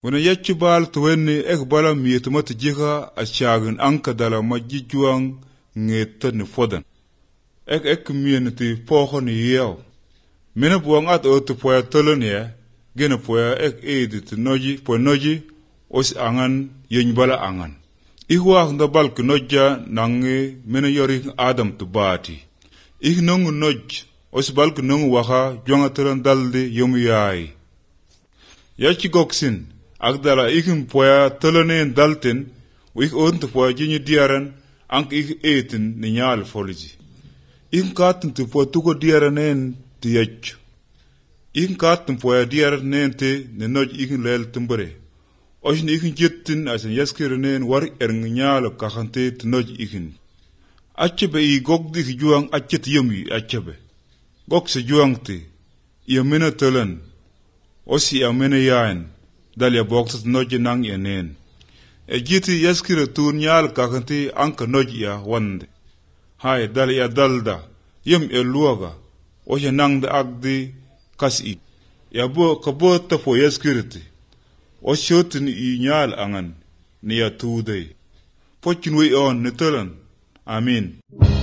Wana yachi bal tuwenni ek bala miyetuma tijika a chagin anka dala majijuang ngeta ni fodan. Ek miyen ti poho ni yeo. Mina buang at o tu poya tolon ya, gena poya ek ti noji, po noji, os angan yen bala angan. Ihwa handa balk nojja nange mina yori Adam tu bati. Nong noj, os balk nong waka juanga teran dalde yomu yaai. Yachi goksin, agdala poya tolonen dalten, wik tu poya jinyi diaran, ank etin ni nyal foliji. Katin tu poya tuko diaranen ti yachu. Katin poya diaranen te ne noj lel tumbere. Oshin jettin asan yaskirenen war nyal kakante ti noj Achebe gogdi juang achet yumi achebe. Gokse juang te, mina tolan, osi mina yain, dalya boksat noj nang yanen. Jiti yaskira tun nyal kakante anka noj ya wande. Hai dalya dalda, luaga, osha nang da agdi kasi. Kabo tapo yaskiriti. Oshotin nyal angan, ni ya tuudey. Pochin on ni tolan. Amin.